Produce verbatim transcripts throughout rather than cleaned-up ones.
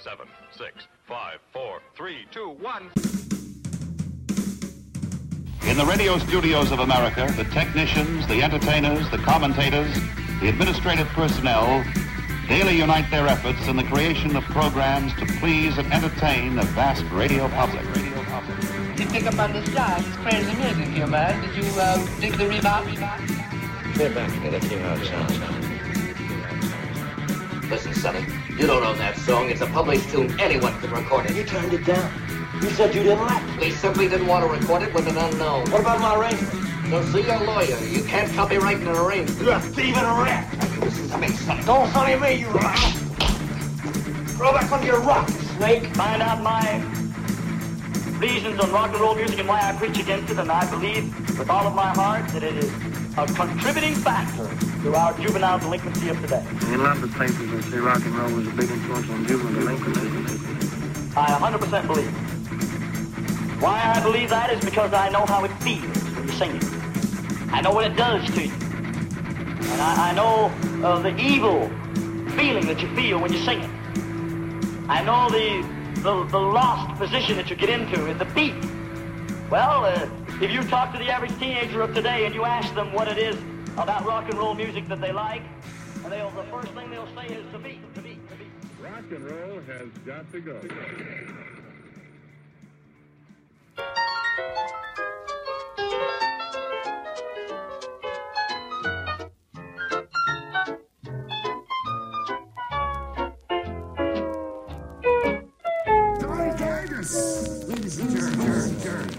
seven, six, five, four, three, two, one. In the radio studios of America, the technicians, the entertainers, the commentators, the administrative personnel daily unite their efforts in the creation of programs to please and entertain a vast radio public. Radio public. You pick up on this jazz, it's crazy music here, man. Did you uh, dig the revival? Play it back again, let's hear how it sounds. Listen, Sonny, you don't own that song. It's a published tune. Anyone can record it. You turned it down. You said you didn't like it. We simply didn't want to record it with an unknown. What about my arrangement? So see your lawyer. You can't copyright an arrangement. You're a thieving rat. Listen to me, Sonny. Don't sonny me, you rat. Throw back under your rock, snake. Find out my reasons on rock and roll music and why I preach against it, and I believe with all of my heart that it is a contributing factor to our juvenile delinquency of today. In a lot of places, they say rock and roll was a big influence on juvenile delinquency. I one hundred percent believe it. Why I believe that is because I know how it feels when you sing it. I know what it does to you. And I, I know uh, the evil feeling that you feel when you sing it. I know the, the, the lost position that you get into at the beat. Well, uh, if you talk to the average teenager of today and you ask them what it is about rock and roll music that they like, and they'll, the first thing they'll say is the beat, the beat, the beat. Rock and roll has got to go. Ladies and gentlemen.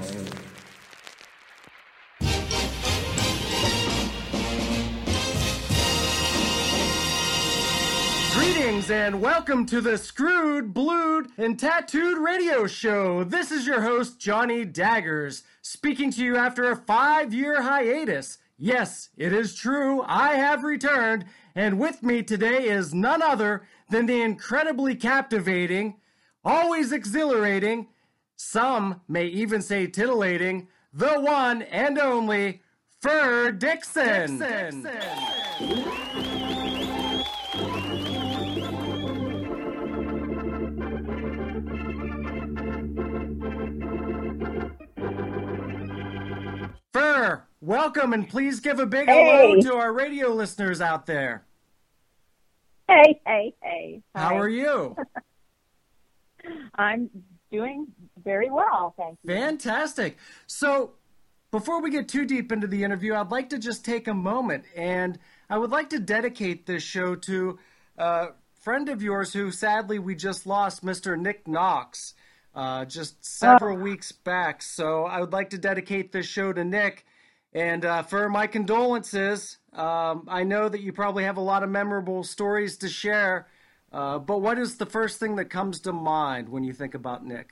Greetings and welcome to the Screwed, Blued, and Tattooed Radio Show. This is your host, Johnny Daggers, speaking to you after a five-year hiatus. Yes, it is true, I have returned, and with me today is none other than the incredibly captivating, always exhilarating, some may even say titillating, the one and only Fur Dixon. Dixon. Dixon. Fur, welcome, and please give a big hey. hello to our radio listeners out there. Hey, hey, hey. How Hi. are you? I'm doing very well, thank you. Fantastic. So, before we get too deep into the interview, I'd like to just take a moment, and I would like to dedicate this show to a friend of yours who, sadly, we just lost, Mister Nick Knox, uh, just several oh. weeks back. So, I would like to dedicate this show to Nick, and uh, for my condolences. Um, I know that you probably have a lot of memorable stories to share, uh, but what is the first thing that comes to mind when you think about Nick?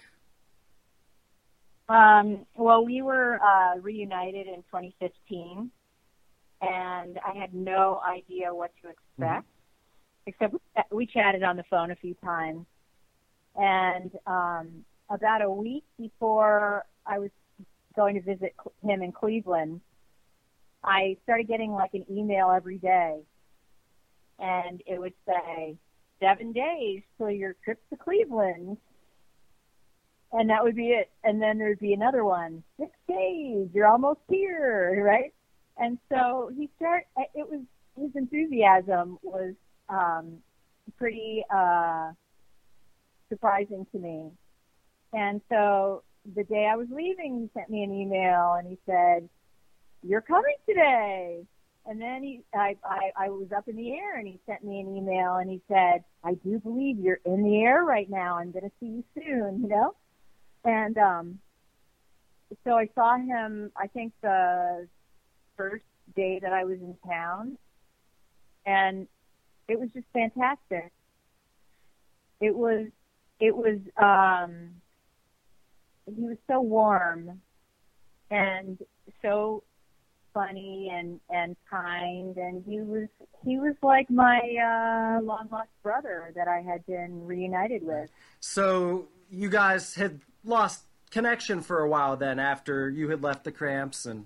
Um, well, we were uh, reunited in twenty fifteen, and I had no idea what to expect, mm-hmm. except we chatted on the phone a few times. And um, about a week before I was going to visit him in Cleveland, I started getting like an email every day, and it would say, seven days till your trip to Cleveland. And that would be it. And then there'd be another one, six days, you're almost here, right? And so he started, it was, his enthusiasm was um, pretty uh, surprising to me. And so the day I was leaving, he sent me an email and he said, you're coming today. And then he, I, I, I was up in the air and he sent me an email and he said, I do believe you're in the air right now. I'm going to see you soon, you know? And um, so I saw him, I think the first day that I was in town, and it was just fantastic. It was, it was, um, he was so warm and so funny and, and kind, and he was, he was like my uh, long lost brother that I had been reunited with. So you guys had lost connection for a while then after you had left the Cramps and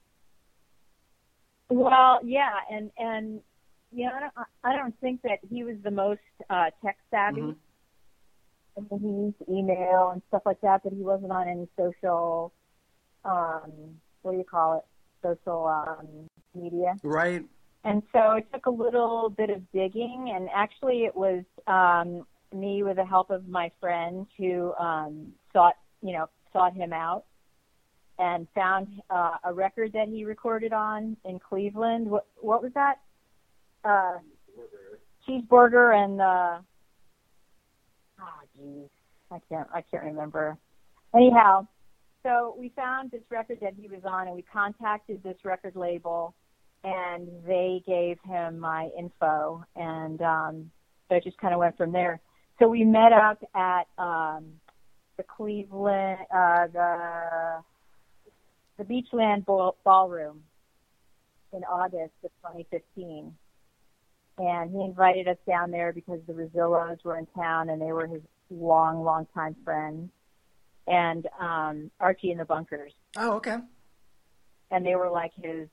well yeah and and you know I don't, I don't think that he was the most uh tech savvy, mm-hmm. and he used email and stuff like that, but he wasn't on any social, um, what do you call it, social um, media. Right. And so it took a little bit of digging, and actually it was um, me with the help of my friend who um, sought, you know, sought him out and found uh, a record that he recorded on in Cleveland. What, what was that? Uh, Cheeseburger and the, oh geez, I can't, I can't remember. Anyhow, so we found this record that he was on, and we contacted this record label, and they gave him my info, and um, so it just kind of went from there. So we met up at um, the Cleveland, uh, the the Beachland Ball- Ballroom in August of twenty fifteen. And he invited us down there because the Rosillos were in town, and they were his long, long time friends. And um, Archie and the Bunkers. Oh, okay. And they were like his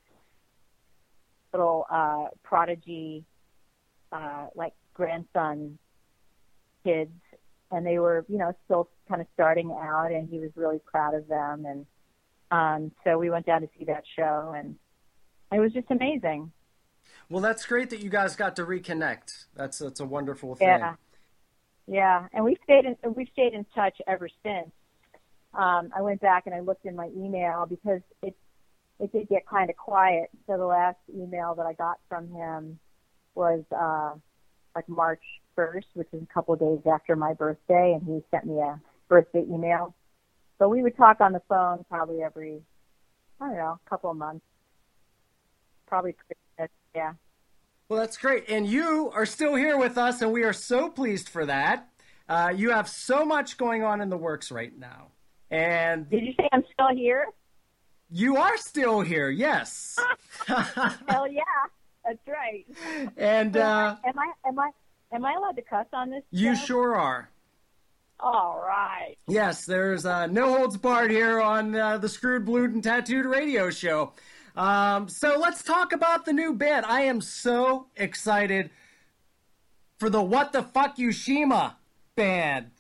little uh, prodigy, uh, like grandson kids. And they were, you know, still kind of starting out, and he was really proud of them. And um, so we went down to see that show, and it was just amazing. Well, that's great that you guys got to reconnect. That's that's a wonderful thing. Yeah, yeah, and we stayed in we stayed in touch ever since. Um, I went back and I looked in my email because it it did get kind of quiet. So the last email that I got from him was uh, like March first, which is a couple of days after my birthday, and he sent me a birthday email. So we would talk on the phone probably every, I don't know, a couple of months. Probably Christmas, yeah. Well, that's great. And you are still here with us, and we are so pleased for that. Uh, you have so much going on in the works right now. And did you say I'm still here? You are still here, yes. Hell yeah, that's right. And uh, am I am I am I allowed to cuss on this you show? Sure are. All right. Yes, there's uh, no holds barred here on uh, the Screwed, Blued, and Tattooed radio show. Um, so let's talk about the new band. I am so excited for the What the Fukushima band.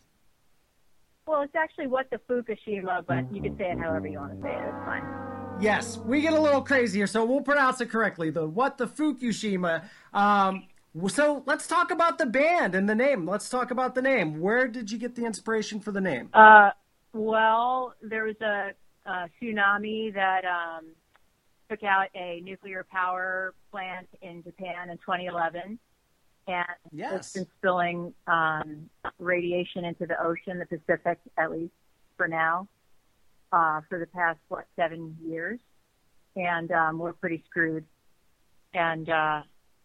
Well, it's actually What the Fukushima, but you can say it however you want to say it. It's fine. Yes, we get a little crazy here, so we'll pronounce it correctly. The What the Fukushima. Um, so let's talk about the band and the name. Let's talk about the name. Where did you get the inspiration for the name? Uh, well, there was a, a tsunami that um, took out a nuclear power plant in Japan in twenty eleven. And yes. It's been spilling um, radiation into the ocean, the Pacific, at least for now, uh, for the past, what, seven years. And um, we're pretty screwed. And uh,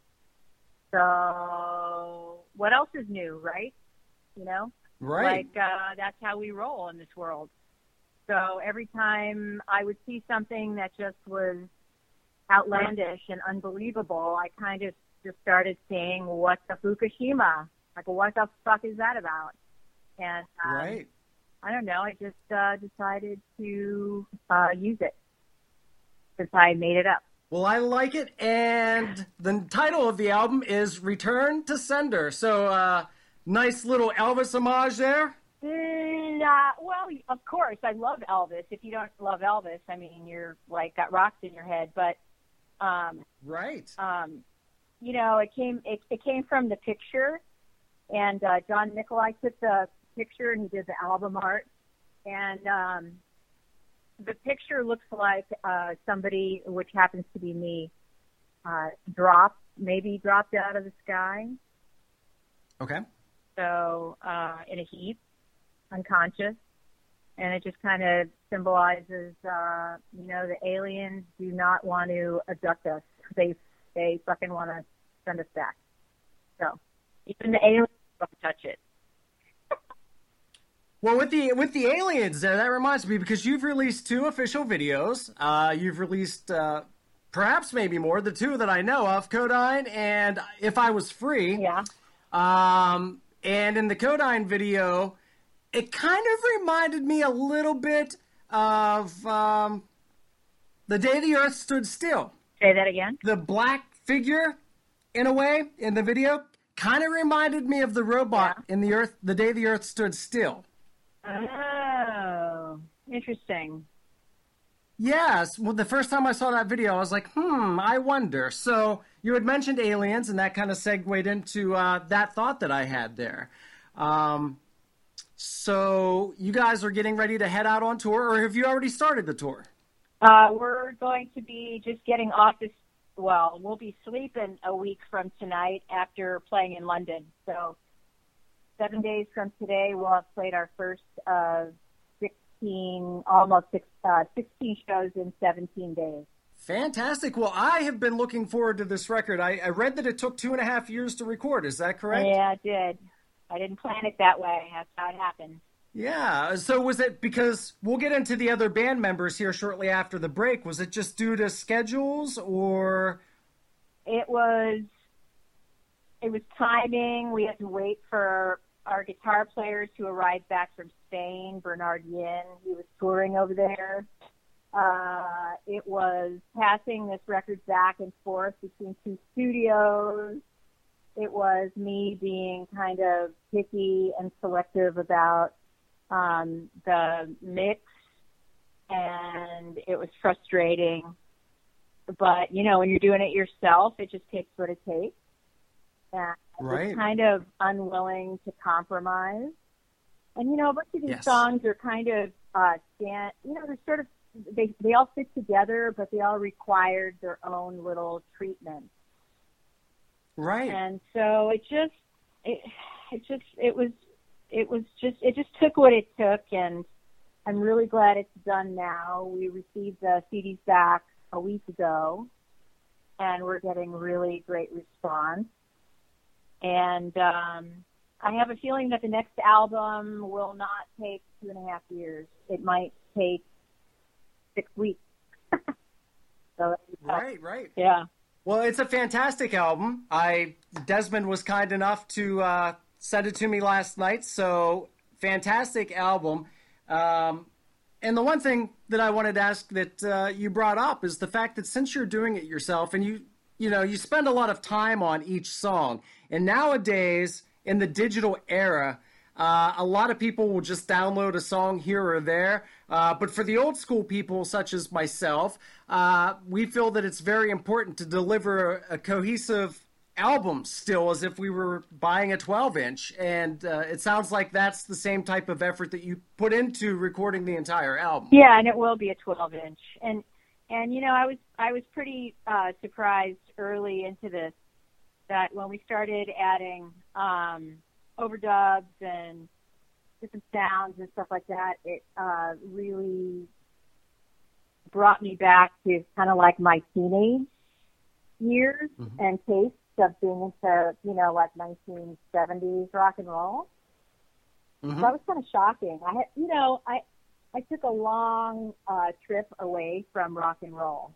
so what else is new, right? You know? Right. Like, uh, that's how we roll in this world. So every time I would see something that just was outlandish and unbelievable, I kind of just started saying, what the Fukushima? Like, what the fuck is that about? And um, right. I don't know. I just uh, decided to uh, use it since I made it up. Well, I like it. And the title of the album is Return to Sender. So, uh, nice little Elvis homage there. Mm, uh, well, of course, I love Elvis. If you don't love Elvis, I mean, you're like got rocks in your head. But um, right. Um, you know, it came it, it came from the picture, and uh, John Nicolai took the picture and he did the album art, and um, the picture looks like uh, somebody, which happens to be me, uh, dropped maybe dropped out of the sky. Okay. So uh, in a heap, unconscious, and it just kind of symbolizes, uh, you know, the aliens do not want to abduct us. They they fucking want to send us back. So even the aliens don't touch it. Well, with the with the aliens there, that reminds me, because you've released two official videos. Uh, you've released uh, perhaps maybe more, the two that I know of, Codine and If I Was Free. Yeah. Um, and in the Codine video, it kind of reminded me a little bit of um, The Day the Earth Stood Still. Say that again? The black figure, in a way, in the video, kind of reminded me of the robot Yeah. in the Earth, the day the Earth stood still. Oh, interesting. Yes. Well, the first time I saw that video, I was like, hmm, I wonder. So you had mentioned aliens, and that kind of segued into uh, that thought that I had there. Um, so you guys are getting ready to head out on tour, or have you already started the tour? Uh, we're going to be just getting off this. Well, we'll be sleeping a week from tonight after playing in London. So seven days from today, we'll have played our first of sixteen, almost six, uh, sixteen shows in seventeen days. Fantastic. Well, I have been looking forward to this record. I, I read that it took two and a half years to record. Is that correct? Yeah, it did. I didn't plan it that way. That's how it happened. Yeah. So was it because we'll get into the other band members here shortly after the break? Was it just due to schedules or? It was, it was timing. We had to wait for our guitar player to arrive back from Spain, Bernard Yin. He was touring over there. Uh, it was passing this record back and forth between two studios. It was me being kind of picky and selective about um, the mix, and it was frustrating. But, you know, when you're doing it yourself, it just takes what it takes. And Right. I was kind of unwilling to compromise. And, you know, a bunch of these Yes. songs are kind of, uh, stand, you know, they're sort of, they, they all fit together, but they all required their own little treatment. Right. And so it just, it, it just, it was, it was just, it just took what it took, and I'm really glad it's done now. We received the C Ds back a week ago, and we're getting really great response. And um, I have a feeling that the next album will not take two and a half years. It might take six weeks. so, Right, right. Yeah. Well, it's a fantastic album. I Desmond was kind enough to uh, send it to me last night, so fantastic album. Um, and the one thing that I wanted to ask that uh, you brought up is the fact that since you're doing it yourself, and you you know you spend a lot of time on each song, and nowadays in the digital era, uh, a lot of people will just download a song here or there. Uh, but for the old school people, such as myself, uh, we feel that it's very important to deliver a, a cohesive album still as if we were buying a twelve inch. And uh, it sounds like that's the same type of effort that you put into recording the entire album. Yeah, and it will be a twelve inch. And, and you know, I was, I was pretty uh, surprised early into this that when we started adding um, overdubs and different sounds and stuff like that, it uh, really brought me back to kind of like my teenage years mm-hmm. and tastes of being into, you know, like nineteen seventies rock and roll. Mm-hmm. So that was kind of shocking. I had, you know, I I took a long uh, trip away from rock and roll,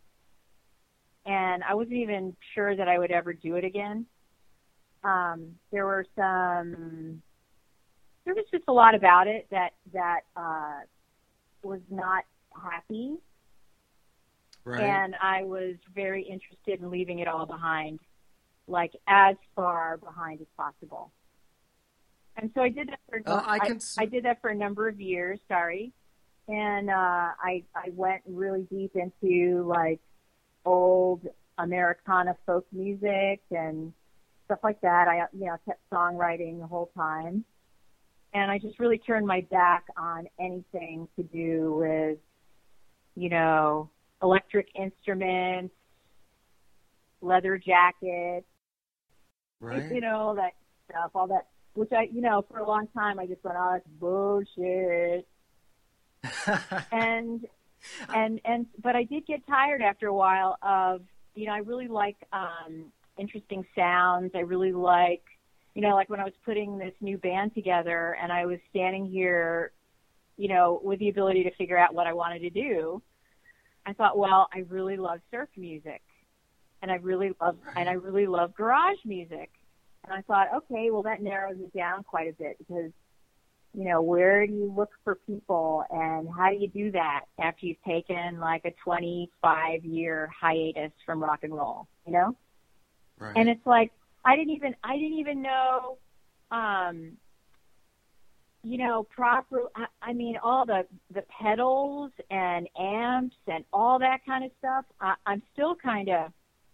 and I wasn't even sure that I would ever do it again. Um, there were some, there was just a lot about it that, that, uh, was not happy. Right. And I was very interested in leaving it all behind, like as far behind as possible. And so I did that for, uh, I, can... I, I did that for a number of years, sorry. And, uh, I, I went really deep into like old Americana folk music and stuff like that. I, you know, kept songwriting the whole time. And I just really turned my back on anything to do with, you know, electric instruments, leather jackets, right. you know, that stuff, all that, which I, you know, for a long time I just went, oh, it's bullshit. and, and, and, but I did get tired after a while of, you know, I really like, um, interesting sounds. I really like, you know, like when I was putting this new band together and I was standing here, you know, with the ability to figure out what I wanted to do, I thought, well, I really love surf music and I really love, and I really love garage music. And I thought, okay, well, that narrows it down quite a bit because, you know, where do you look for people and how do you do that after you've taken like a twenty-five year hiatus from rock and roll, you know? Right. And it's like, I didn't even I didn't even know, um, you know, proper. I, I mean, all the the pedals and amps and all that kind of stuff. I, I'm still kind of.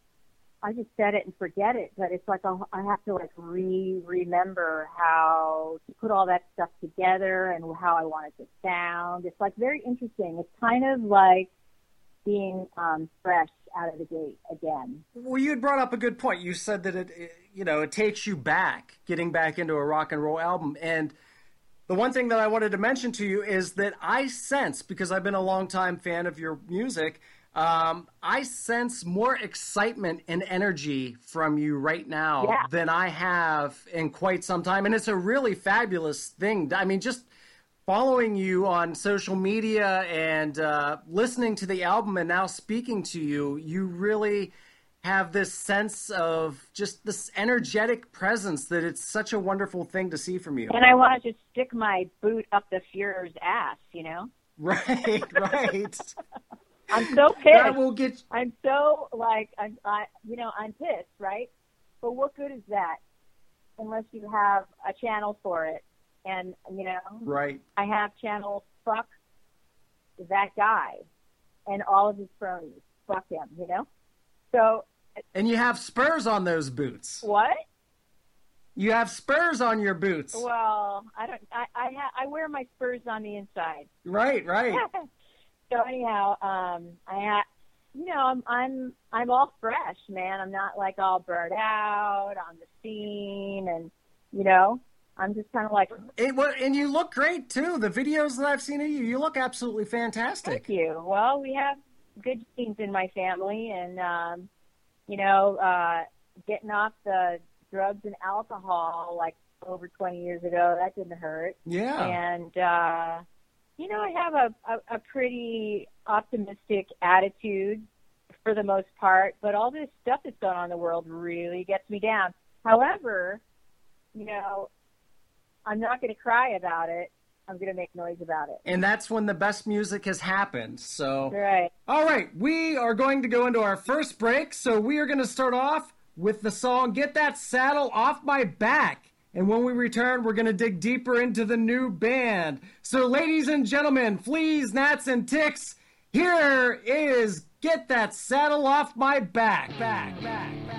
I just set it and forget it, but it's like I'll, I have to like re remember how to put all that stuff together and how I want it to sound. It's like very interesting. It's kind of like being um, fresh out of the gate again. Well, you had brought up a good point. You said that it, it, you know, it takes you back, getting back into a rock and roll album. And the one thing that I wanted to mention to you is that I sense, because I've been a longtime fan of your music, um, I sense more excitement and energy from you right now yeah. than I have in quite some time. And it's a really fabulous thing. I mean, just following you on social media and uh, listening to the album and now speaking to you, you really have this sense of just this energetic presence that it's such a wonderful thing to see from you. And I want to just stick my boot up the Fuhrer's ass, you know? Right, right. I'm so pissed. That will get... I'm so, like, I'm, I, you know, I'm pissed, right? But what good is that unless you have a channel for it? And, you know, right. I have channel fuck that guy and all of his cronies. Fuck him, you know? So. And you have spurs on those boots. What? You have spurs on your boots. Well, I don't, I, I, ha, I wear my spurs on the inside. Right, right. So anyhow, um, I ha- you know, I'm, I'm, I'm all fresh, man. I'm not like all burnt out on the scene and, you know, I'm just kind of like. It, well, and you look great too. The videos that I've seen of you, you look absolutely fantastic. Thank you. Well, we have good genes in my family and, um, you know, uh, getting off the drugs and alcohol like over twenty years ago, that didn't hurt. Yeah. And, uh, you know, I have a, a, a pretty optimistic attitude for the most part, but all this stuff that's going on in the world really gets me down. However, you know, I'm not going to cry about it. I'm going to make noise about it. And that's when the best music has happened. So, right. All right. We are going to go into our first break. So we are going to start off with the song Get That Saddle Off My Back. And when we return, we're going to dig deeper into the new band. So, ladies and gentlemen, fleas, gnats, and ticks, here is Get That Saddle Off My Back. Back, back, back.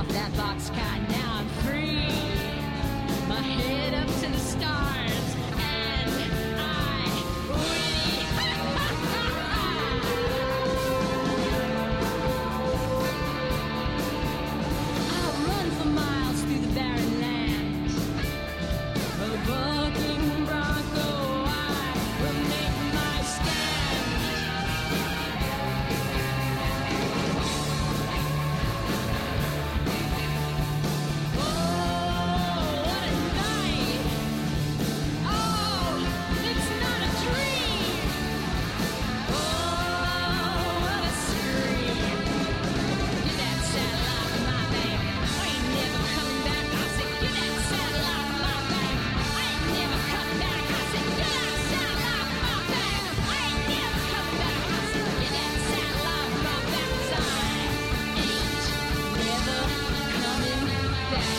off that boxcar, now I'm free. My head up to the stars, and I win. I'll run for miles through the barren land. A bucking bronco, I will make my stand. Oh, what a night! Oh, it's not a dream! Oh, what a scream! Get that saddle off my back. I ain't never coming back. I said, get that saddle off my back. I ain't never coming back. I said, get that saddle off my back. I ain't never coming back. I said, get that saddle off my back. 'Cause I ain't never coming back.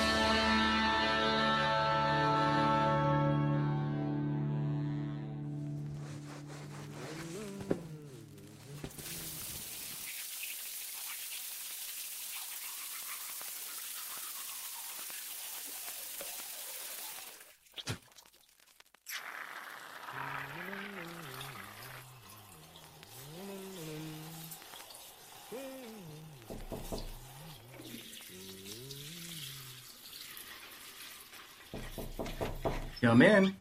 Come in.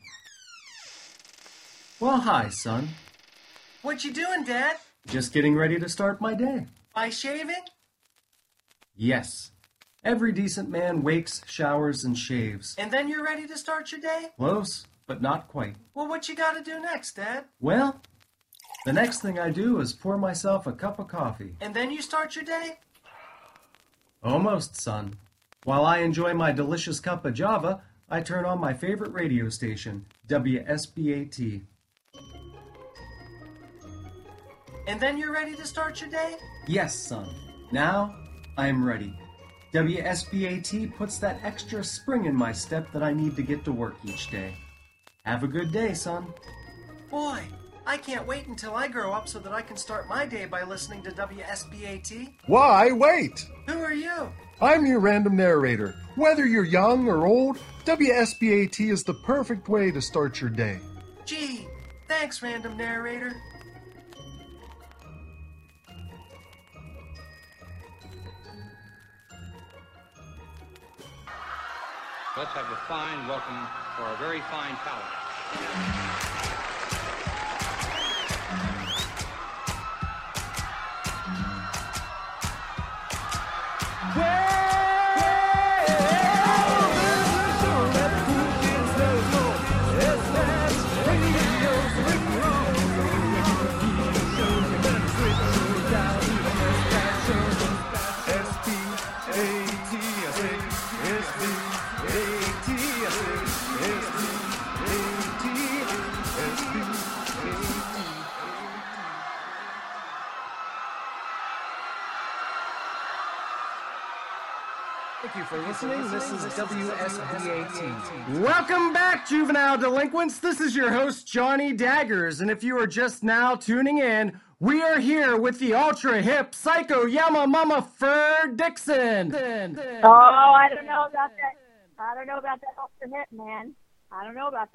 Well, hi, son. What you doing, Dad? Just getting ready to start my day. By shaving? Yes. Every decent man wakes, showers, and shaves. And then you're ready to start your day? Close, but not quite. Well, what you gotta do next, Dad? Well, the next thing I do is pour myself a cup of coffee. And then you start your day? Almost, son. While I enjoy my delicious cup of Java, I turn on my favorite radio station, W S B A T. And then you're ready to start your day? Yes, son. Now, I am ready. W S B A T puts that extra spring in my step that I need to get to work each day. Have a good day, son. Boy, I can't wait until I grow up so that I can start my day by listening to W S B A T. Why wait? Who are you? I'm your random narrator. Whether you're young or old, W S B A T is the perfect way to start your day. Gee, thanks, random narrator. Let's have a fine welcome for a very fine talent. Thank you for listening. This is W S B A T. Welcome back, juvenile delinquents. This is your host, Johnny Daggers. And if you are just now tuning in, we are here with the ultra hip psycho Yamamama Fur Dixon. Oh, I don't know about that. I don't know about that ultra hip, man. I don't know about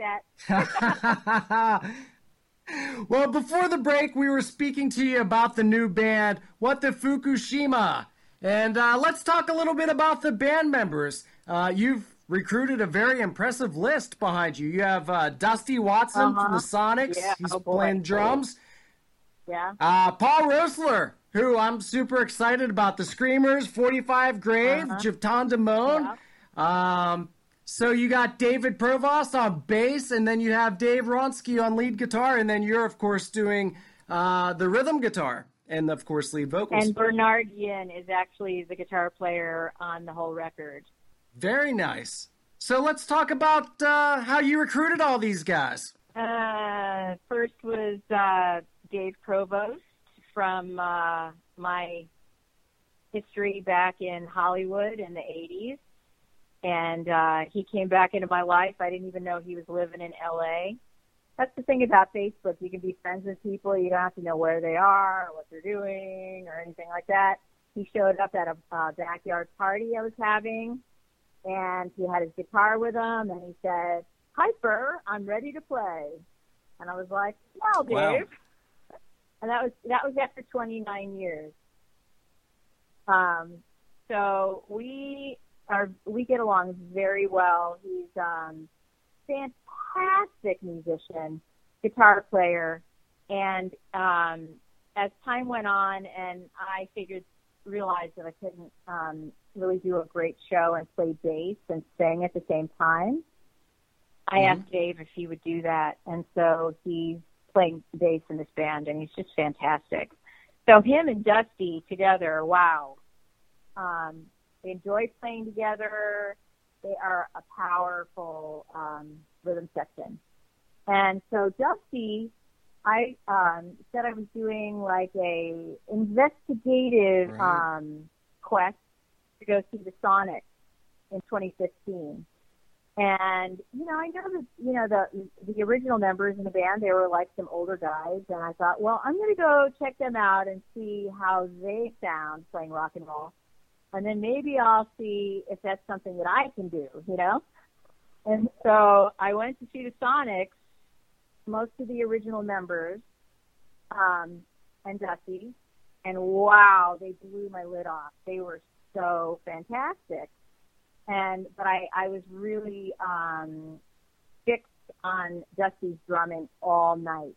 that. Well, before the break, we were speaking to you about the new band, What the Fukushima. And uh, let's talk a little bit about the band members. Uh, you've recruited a very impressive list behind you. You have uh, Dusty Watson uh-huh. from the Sonics. Yeah. He's oh, playing drums. Yeah. Uh, Paul Rosler, who I'm super excited about. The Screamers, forty-five Grave, uh-huh. Javton Damone. Yeah. Um, so you got David Provost on bass, and then you have Dave Ronsky on lead guitar, and then you're, of course, doing uh, the rhythm guitar. And, of course, lead vocals. And Bernard Yin is actually the guitar player on the whole record. Very nice. So let's talk about uh, how you recruited all these guys. Uh, first was uh, Dave Provost from uh, my history back in Hollywood in the eighties. And uh, he came back into my life. I didn't even know he was living in L A That's the thing about Facebook. You can be friends with people. You don't have to know where they are or what they're doing or anything like that. he showed up at a uh, backyard party I was having, and he had his guitar with him, and he said, "Hyper, I'm ready to play." And I was like, "Wow, Dave." Wow. And that was that was after twenty-nine years. Um, so we are we get along very well. He's um, fantastic musician, guitar player, and um, as time went on, and I figured realized that I couldn't um, really do a great show and play bass and sing at the same time. I Mm-hmm. asked Dave if he would do that, and so he's playing bass in this band, and he's just fantastic. So him and Dusty together, wow. Um, they enjoy playing together. They are a powerful um, rhythm section. And so Dusty, I um, said I was doing like a investigative Right. um, quest to go see the Sonics in twenty fifteen. And, you know, I know that, you know, the the original members in the band, they were like some older guys. And I thought, well, I'm going to go check them out and see how they sound playing rock and roll. And then maybe I'll see if that's something that I can do, you know? And so I went to see the Sonics, most of the original members, um, and Dusty. And wow, they blew my lid off. They were so fantastic. And but I, I was really um, fixed on Dusty's drumming all night.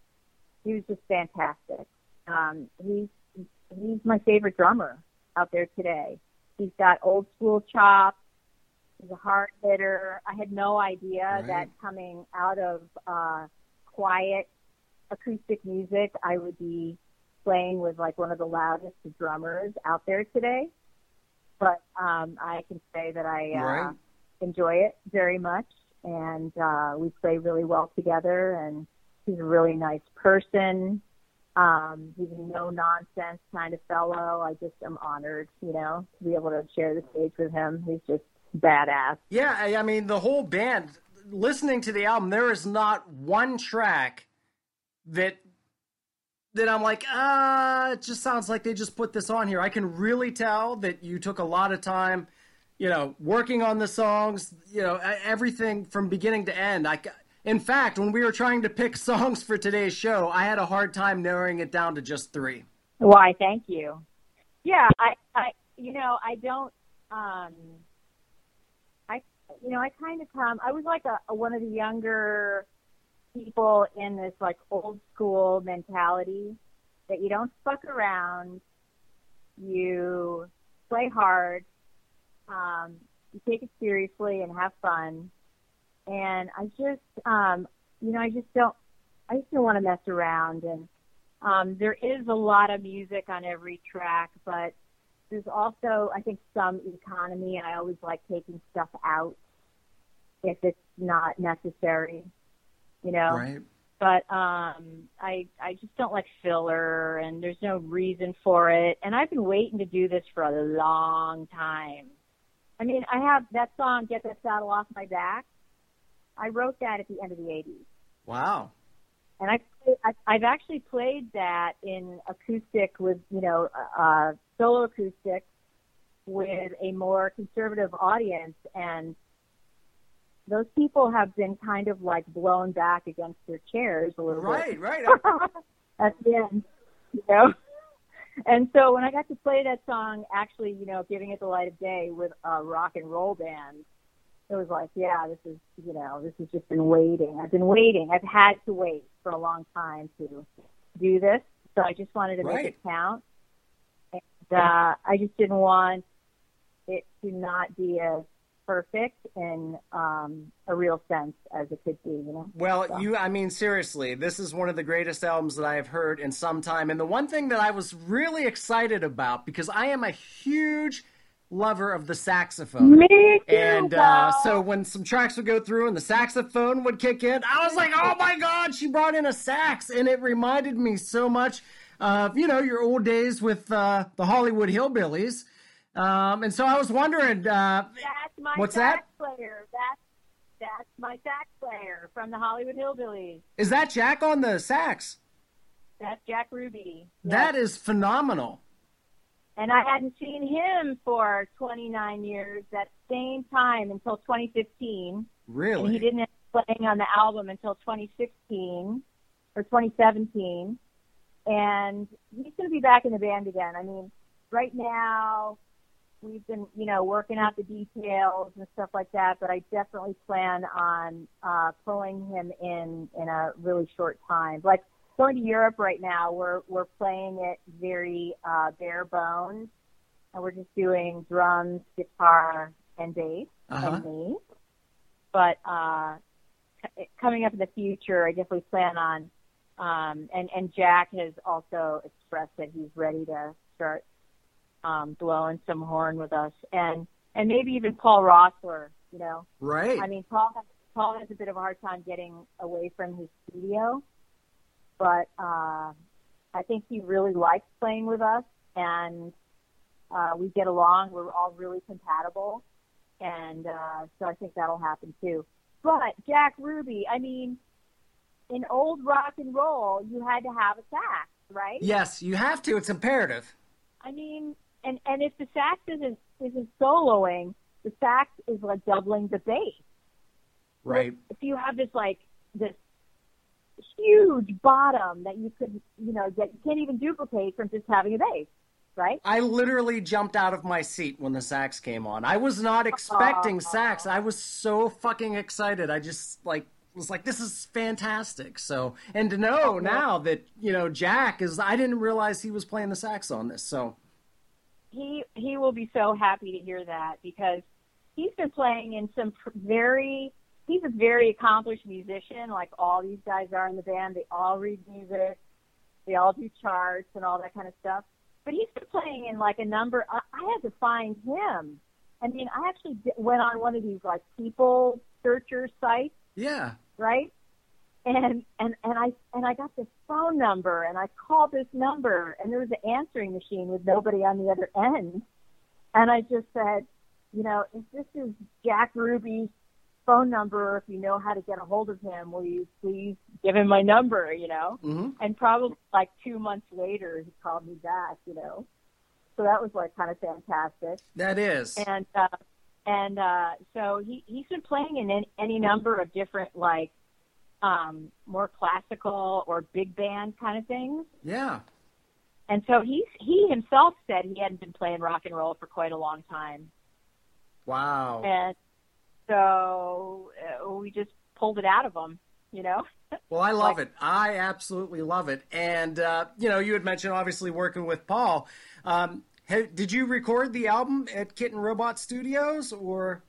He was just fantastic. Um, he's he's my favorite drummer out there today. He's got old school chops. He's a hard hitter. I had no idea Right. that coming out of uh, quiet acoustic music, I would be playing with like one of the loudest drummers out there today. But um, I can say that I uh, Right. enjoy it very much, and uh, we play really well together, and he's a really nice person. Um, he's a no-nonsense kind of fellow. I just am honored, you know, to be able to share the stage with him. He's just badass. Yeah, I I mean, the whole band, listening to the album, there is not one track that that I'm like, ah, it just sounds like they just put this on here. I can really tell that you took a lot of time, you know, working on the songs, you know, e- everything from beginning to end. I, ca- in fact, when we were trying to pick songs for today's show, I had a hard time narrowing it down to just three. Why, thank you. Yeah, I, I you know, I don't, um, I, you know, I kind of come, I was like a, a one of the younger people in this like old school mentality that you don't fuck around, you play hard, um, you take it seriously and have fun. And I just, um, you know, I just don't, I just don't want to mess around. And um, there is a lot of music on every track, but there's also, I think, some economy. I always like taking stuff out if it's not necessary. You know, Right. but um, I I just don't like filler, and there's no reason for it. And I've been waiting to do this for a long time. I mean, I have that song, "Get That Saddle Off My Back." I wrote that at the end of the eighties, Wow. and I, I I've actually played that in acoustic with you know uh, solo acoustic with a more conservative audience, and those people have been kind of like blown back against their chairs a little Right, bit. right. At the end, you know. And so when I got to play that song, actually, you know, giving it the light of day with a rock and roll band, it was like, yeah, this is, you know, this has just been waiting. I've been waiting. I've had to wait for a long time to do this. So I just wanted to make Right. it count. And uh, I just didn't want it to not be as perfect in um, a real sense as it could be, you know? Well, So. you, I mean, seriously, this is one of the greatest albums that I have heard in some time. And the one thing that I was really excited about, because I am a huge lover of the saxophone. Me too, And uh, pal. so when some tracks would go through and the saxophone would kick in, I was like, oh my God, she brought in a sax. And it reminded me so much of, you know, your old days with uh, the Hollywood Hillbillies. Um, and so I was wondering, uh, That's my what's sax that? player. That's that's my sax player from the Hollywood Hillbillies. Is that Jack on the sax? That's Jack Ruby. Yes. That is phenomenal. and I hadn't seen him for twenty-nine years. That same time until twenty fifteen. Really? And he didn't end up playing on the album until twenty sixteen or twenty seventeen. And he's going to be back in the band again. I mean, right now we've been, you know, working out the details and stuff like that, but I definitely plan on uh, pulling him in in a really short time. Like going to Europe right now, we're we're playing it very uh, bare bones, and we're just doing drums, guitar, and bass, Uh-huh. and me. But uh, c- coming up in the future, I definitely plan on. Um, and, and Jack has also expressed that he's ready to start um, blowing some horn with us, and and maybe even Paul Rossler, you know. Right. I mean, Paul has, Paul has a bit of a hard time getting away from his studio, but uh, I think he really likes playing with us, and uh, we get along. We're all really compatible, and uh, so I think that'll happen too. But Jack Ruby, I mean, in old rock and roll, you had to have a sax, right? Yes, you have to. It's imperative. I mean, and, and if the sax isn't, isn't soloing, the sax is like doubling the bass. Right. If you have this like, this huge bottom that you could, you know, that you can't even duplicate from just having a bass, right? I literally jumped out of my seat when the sax came on. I was not expecting Oh. sax. I was so fucking excited. I just, like, was like, this is fantastic. So, and to know now that, you know, Jack is, I didn't realize he was playing the sax on this. So He he will be so happy to hear that, because he's been playing in some pr- very, he's a very accomplished musician, like all these guys are in the band. They all read music, they all do charts and all that kind of stuff. But he's been playing in like a number, I, I had to find him. I mean, I actually d- went on one of these like people searcher sites. yeah. Right? And and and I and I got this phone number, and I called this number, and there was an answering machine with nobody on the other end. And I just said, you know, if this is Jack Ruby's phone number, if you know how to get a hold of him, will you please give him my number, you know? Mm-hmm. And probably like two months later, he called me back, you know? So that was like kind of fantastic. That is. And, uh, and, uh, so he, he's been playing in any, any number of different, like, um, more classical or big band kind of things. Yeah. And so he's, he himself said he hadn't been playing rock and roll for quite a long time. Wow. And so uh, we just pulled it out of him, you know? Well, I love Like- it. I absolutely love it. And, uh, you know, you had mentioned obviously working with Paul. Um, ha- did you record the album at Kitten Robot Studios, or?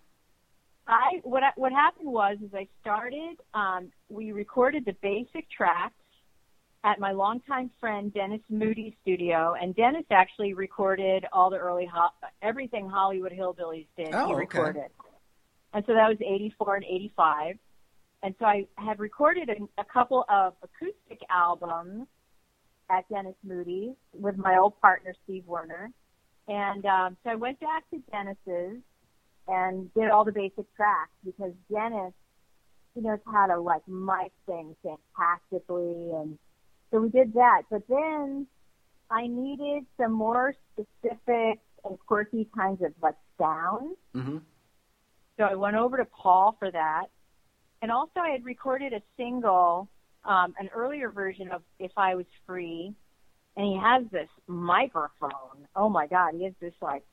I what I, what happened was is I started. Um, we recorded the basic tracks at my longtime friend Dennis Moody's studio, and Dennis actually recorded all the early ho- everything Hollywood Hillbillies did. Oh, he okay. recorded, and so that was eighty-four and eighty-five. And so I had recorded a, a couple of acoustic albums at Dennis Moody's with my old partner Steve Werner, and um, so I went back to Dennis's and did all the basic tracks, because Dennis, he knows how to like mic things fantastically, and so we did that. But then I needed some more specific and quirky kinds of like sounds. Mm-hmm. So I went over to Paul for that. And also I had recorded a single, um, an earlier version of If I Was Free, and he has this microphone. Oh my God, he has this like,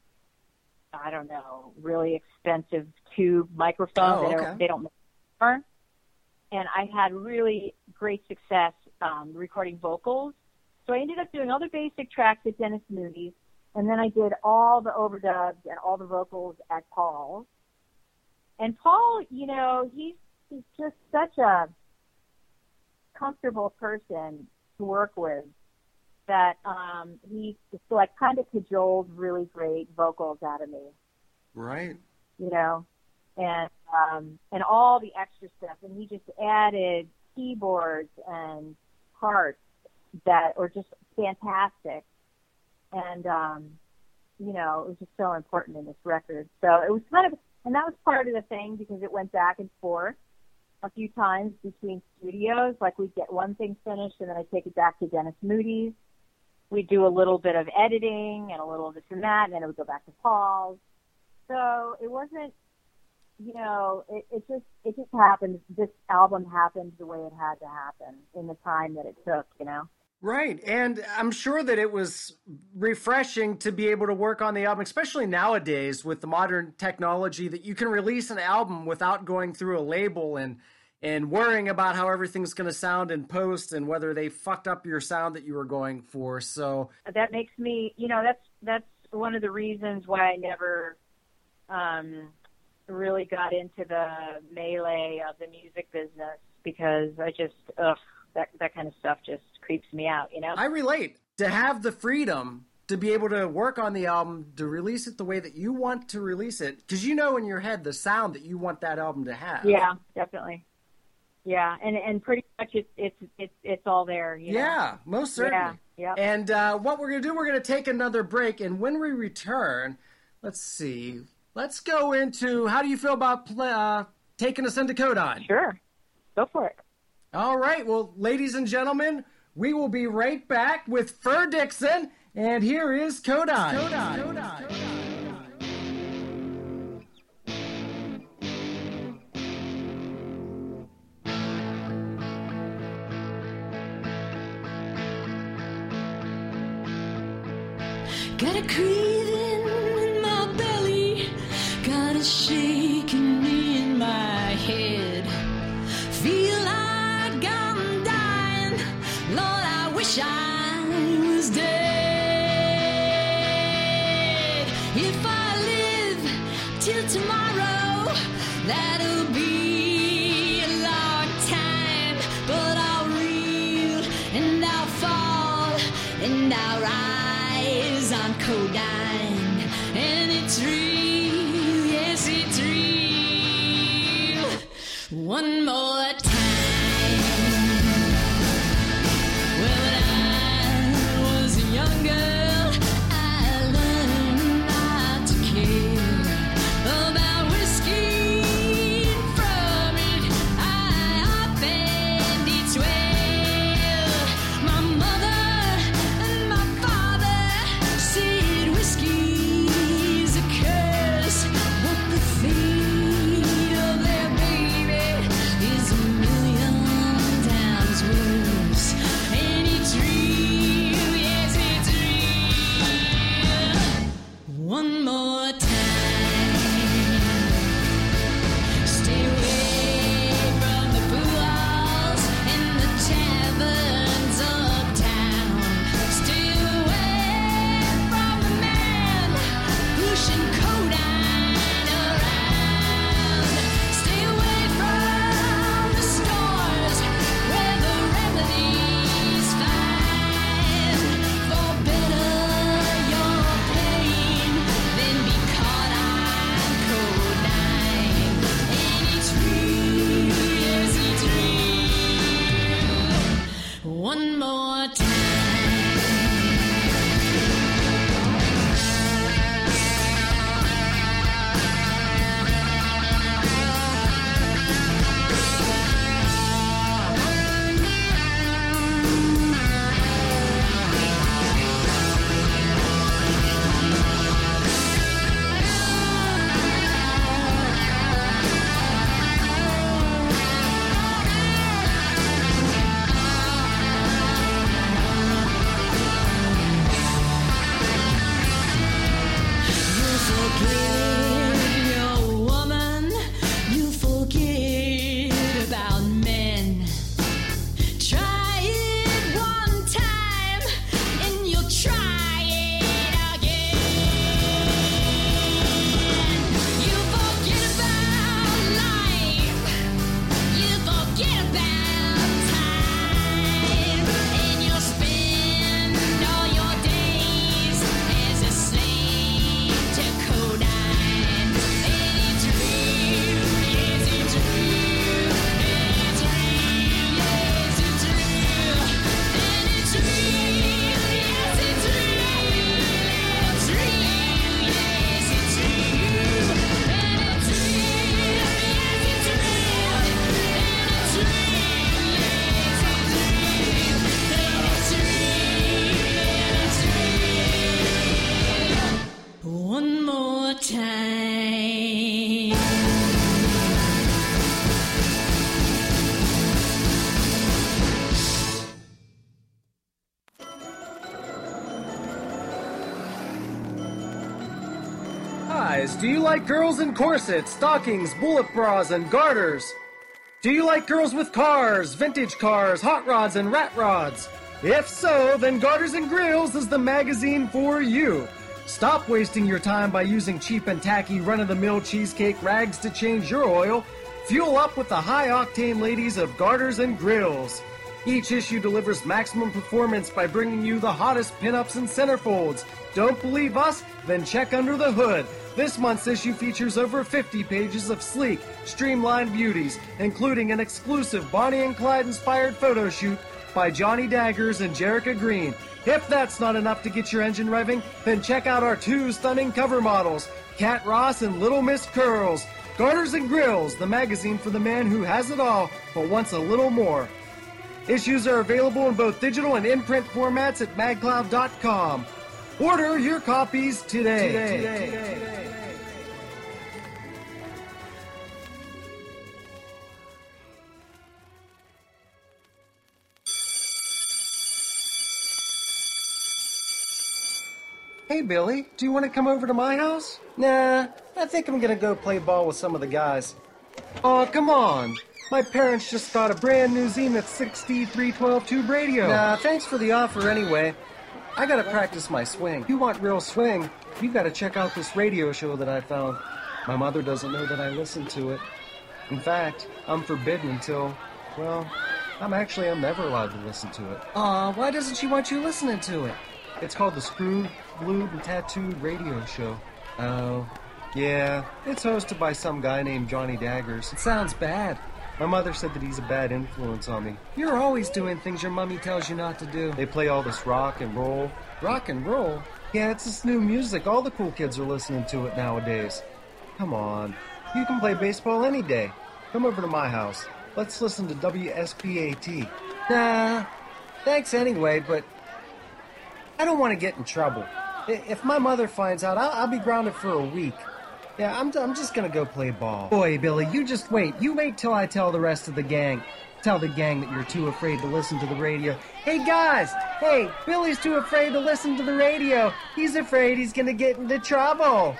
I don't know, really expensive tube microphone. Oh, they okay. don't, they don't make anymore. And I had really great success um, recording vocals. So I ended up doing all the basic tracks at Dennis Moody's, and then I did all the overdubs and all the vocals at Paul's. And Paul, you know, he's he's just such a comfortable person to work with that um, he just like kind of cajoled really great vocals out of me, Right. you know, and um, and all the extra stuff. And he just added keyboards and parts that are just fantastic. And, um, you know, it was just so important in this record. So it was kind of, and that was part of the thing, because it went back and forth a few times between studios. Like we'd get one thing finished and then I'd take it back to Dennis Moody's. we'd do a little bit of editing and a little this and that, and then it would go back to Paul's. So it wasn't, you know, it, it just it just happened. This album happened the way it had to happen in the time that it took, you know. Right, and I'm sure that it was refreshing to be able to work on the album, especially nowadays with the modern technology, that you can release an album without going through a label and and worrying about how everything's going to sound in post and whether they fucked up your sound that you were going for. So that makes me, you know, that's that's one of the reasons why I never um, really got into the melee of the music business, because I just, ugh, that that kind of stuff just creeps me out, you know? I relate. To have the freedom to be able to work on the album, to release it the way that you want to release it, because you know in your head the sound that you want that album to have. Yeah, definitely. Yeah, and and pretty much it's it's it's it's all there. You know? Yeah, most certainly. Yeah, yeah. And uh, what we're gonna do, we're gonna take another break, and when we return, let's see, let's go into how do you feel about play, uh, taking us into Kodan? Sure, go for it. All right, well, ladies and gentlemen, we will be right back with Fur Dixon, and here is Kodan. Kodan. Kodan. Kodan. Got a craving in my belly, got a shaking in my head. Feel like I'm dying, Lord, I wish I was dead. If I live till tomorrow, that'll be a long time. But I'll reel and I'll fall and I'll rise on Kodan, and it's real, yes it's real. One more time. Well, when I was a young girl, I learned not to care about whiskey. From it, I often did swear. My mother and my father said whiskey's a curse, but the fate of their baby is a million times worse. And it's real, yes it's real. One more time. Stay away from the pool halls and the taverns uptown. Stay away from the man pushing Kodan around. Stay away from the stores where the remedies find. For better your pain than be caught on Kodan. And it's real, yes it's real. One more time. You forget your woman, you forget about men. Try it one time and you'll try it again. You forget about life, you forget about time, and you'll spend all your days as a slave to Kodan. And it's real, yes it's real, it's real, yes it's real, and it's real, yes it's real, it's real, yes it's real, and it's real, yes it's real, and it's real, guys, do you like girls in corsets, stockings, bullet bras, and garters? Do you like girls with cars, vintage cars, hot rods, and rat rods? If so, then Garters and Grills is the magazine for you. Stop wasting your time by using cheap and tacky run-of-the-mill cheesecake rags to change your oil. Fuel up with the high-octane ladies of Garters and Grills. Each issue delivers maximum performance by bringing you the hottest pinups and centerfolds. Don't believe us? Then check under the hood. This month's issue features over fifty pages of sleek, streamlined beauties, including an exclusive Bonnie and Clyde-inspired photo shoot by Johnny Daggers and Jerica Green. If that's not enough to get your engine revving, then check out our two stunning cover models, Cat Ross and Little Miss Curls. Garters and Grills, the magazine for the man who has it all, but wants a little more. Issues are available in both digital and in-print formats at mag cloud dot com. Order your copies today. today, today, today. Hey, Billy, do you want to come over to my house? Nah, I think I'm gonna go play ball with some of the guys. Aw, oh, come on. My parents just got a brand new Zenith sixty three twelve tube radio. Nah, thanks for the offer anyway. I gotta practice my swing. If you want real swing, you gotta check out this radio show that I found. My mother doesn't know that I listen to it. In fact, I'm forbidden until, well, I'm actually, I'm never allowed to listen to it. Aw, why doesn't she want you listening to it? It's called the Screwed, Blued, and Tattooed Radio Show. Oh, yeah, it's hosted by some guy named Johnny Daggers. It sounds bad. My mother said that he's a bad influence on me. You're always doing things your mommy tells you not to do. They play all this rock and roll. Rock and roll? Yeah, it's this new music. All the cool kids are listening to it nowadays. Come on. You can play baseball any day. Come over to my house. Let's listen to W S P A T. Nah, thanks anyway, but I don't want to get in trouble. If my mother finds out, I'll, I'll be grounded for a week. Yeah, I'm, I'm just gonna go play ball. Boy, Billy, you just wait. You wait till I tell the rest of the gang. Tell the gang that you're too afraid to listen to the radio. Hey, guys! Hey, Billy's too afraid to listen to the radio. He's afraid he's gonna get into trouble.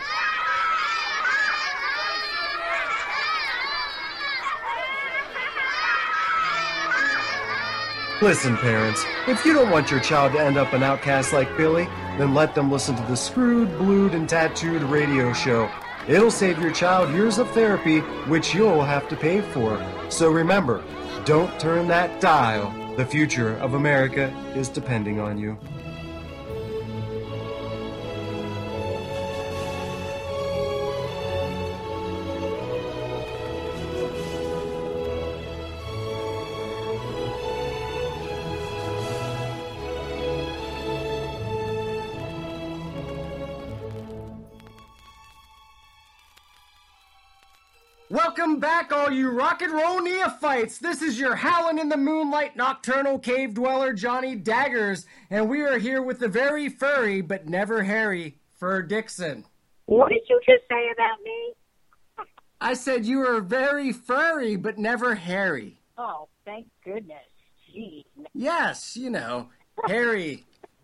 Listen, parents, if you don't want your child to end up an outcast like Billy, then let them listen to the Screwed, Blued, and Tattooed radio show. It'll save your child years of therapy, which you'll have to pay for. So remember, don't turn that dial. The future of America is depending on you. Welcome back, all you rock and roll neophytes. This is your howling in the moonlight nocturnal cave dweller, Johnny Daggers, and we are here with the very furry but never hairy Fur Dixon. What did you just say about me? I said you were very furry but never hairy. Oh, thank goodness. Jeez. Yes, you know, hairy.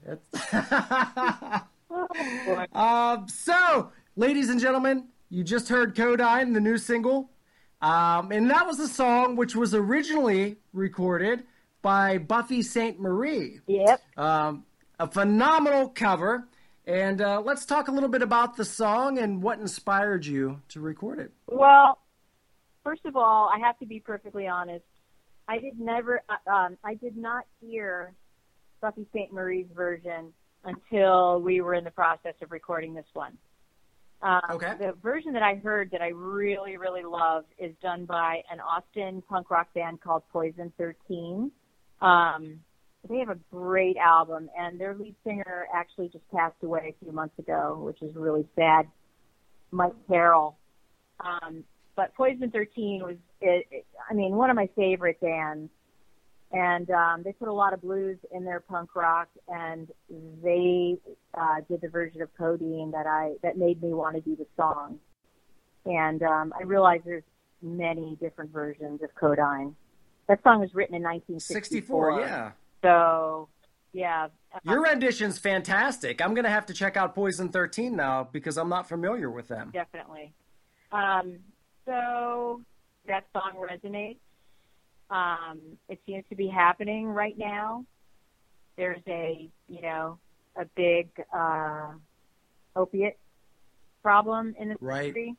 um, so, ladies and gentlemen, you just heard Codyne, the new single. Um, and that was a song which was originally recorded by Buffy Sainte Marie. Yep. Um, a phenomenal cover. And uh, let's talk a little bit about the song and what inspired you to record it. Well, first of all, I have to be perfectly honest. I did never, uh, um, I did not hear Buffy Sainte Marie's version until we were in the process of recording this one. Um, okay. The version that I heard that I really, really love is done by an Austin punk rock band called Poison thirteen. Um, they have a great album, and their lead singer actually just passed away a few months ago, which is really sad, Mike Carroll. Um, but Poison thirteen was, it, it, I mean, one of my favorite bands. And um, they put a lot of blues in their punk rock, and they uh, did the version of Codeine that I that made me want to do the song. And um, I realized there's many different versions of Codeine. That song was written in nineteen sixty-four. sixty-four, yeah. So yeah. Your rendition's fantastic. I'm going to have to check out Poison thirteen now because I'm not familiar with them. Definitely. Um, so that song resonates. Um, it seems to be happening right now. There's a, you know, a big uh, opiate problem in the right. country.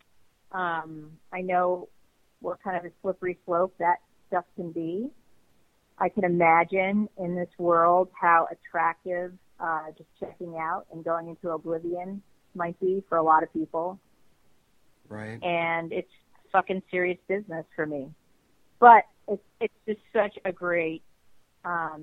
Um, I know what kind of a slippery slope that stuff can be. I can imagine in this world how attractive uh, just checking out and going into oblivion might be for a lot of people. Right. And it's fucking serious business for me. But it's it's just such a great um,